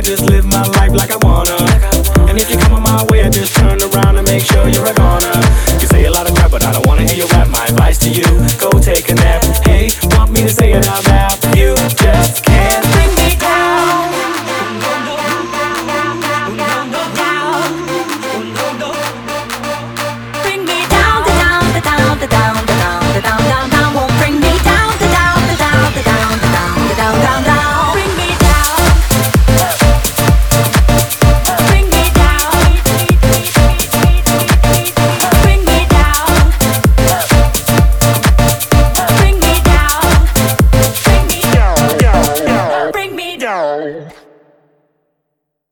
just live my life like I wanna. And if you come on my way, I just turn around and make sure you're a goner. You say a lot of crap, but I don't wanna hear your rap. My advice to you, go take a nap. Hey, want me to say it out